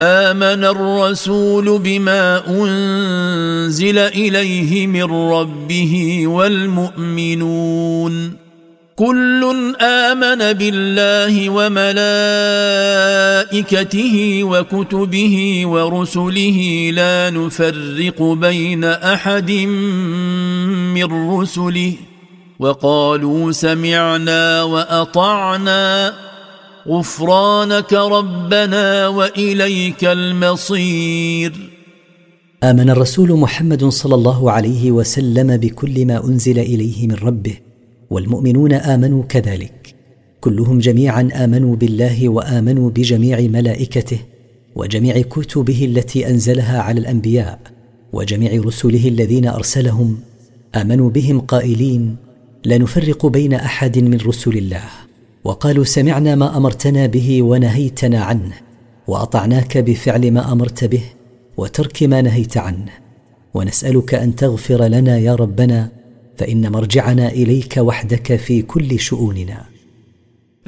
آمن الرسول بما أنزل إليه من ربه والمؤمنون كل آمن بالله وملائكته وكتبه ورسله لا نفرق بين أحد من رسله وقالوا سمعنا وأطعنا غفرانك ربنا وإليك المصير. آمن الرسول محمد صلى الله عليه وسلم بكل ما أنزل إليه من ربه، والمؤمنون آمنوا كذلك، كلهم جميعا آمنوا بالله وآمنوا بجميع ملائكته وجميع كتبه التي أنزلها على الأنبياء وجميع رسله الذين أرسلهم، آمنوا بهم قائلين لا نفرق بين أحد من رسل الله، وقالوا سمعنا ما أمرتنا به ونهيتنا عنه، وأطعناك بفعل ما أمرت به وترك ما نهيت عنه، ونسألك أن تغفر لنا يا ربنا، فإن مرجعنا إليك وحدك في كل شؤوننا.